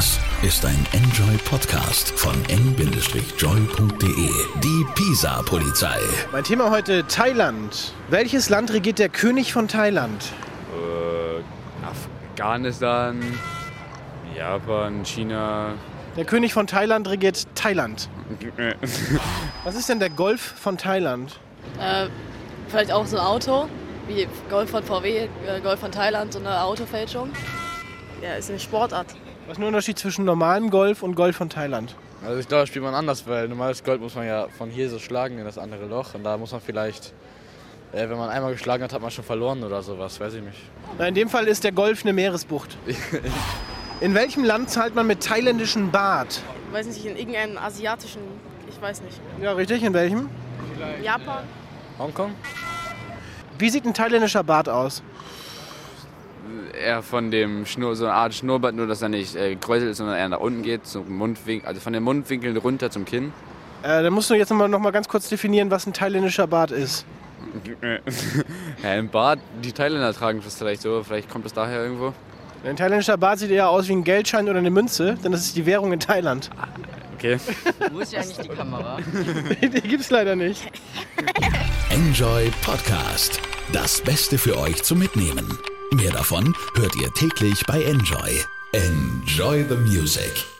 Das ist ein Enjoy Podcast von n-joy.de. Die Pisa-Polizei. Mein Thema heute Thailand. Welches Land regiert der König von Thailand? Afghanistan, Japan, China. Der König von Thailand regiert Thailand. Was ist denn der Golf von Thailand? Vielleicht auch so ein Auto, wie Golf von VW, Golf von Thailand, so eine Autofälschung. Ja, ist eine Sportart. Was ist der Unterschied zwischen normalem Golf und Golf von Thailand? Also ich glaube, das spielt man anders, weil normales Gold muss man ja von hier so schlagen in das andere Loch. Und da muss man vielleicht, wenn man einmal geschlagen hat, hat man schon verloren oder sowas, weiß ich nicht. Na, in dem Fall ist der Golf eine Meeresbucht. In welchem Land zahlt man mit thailändischem Baht? Ich weiß nicht, in irgendeinem asiatischen, ich weiß nicht. Ja, richtig, in welchem? Japan? Hongkong? Wie sieht ein thailändischer Bart aus? Eher von dem so eine Art Schnurrbart, nur dass er nicht gekräuselt ist, sondern eher nach unten geht, zum Mundwinkel, also von den Mundwinkeln runter zum Kinn. Da musst du jetzt noch mal ganz kurz definieren, was ein thailändischer Bart ist. Ja, ein Bart, die Thailänder tragen das vielleicht so, vielleicht kommt das daher irgendwo. Ein thailändischer Bart sieht eher aus wie ein Geldschein oder eine Münze, denn das ist die Währung in Thailand. Okay. Wo ist ja eigentlich die Kamera? Die gibt's leider nicht. Enjoy Podcast. Das Beste für euch zum Mitnehmen. Mehr davon hört ihr täglich bei Enjoy. Enjoy the music.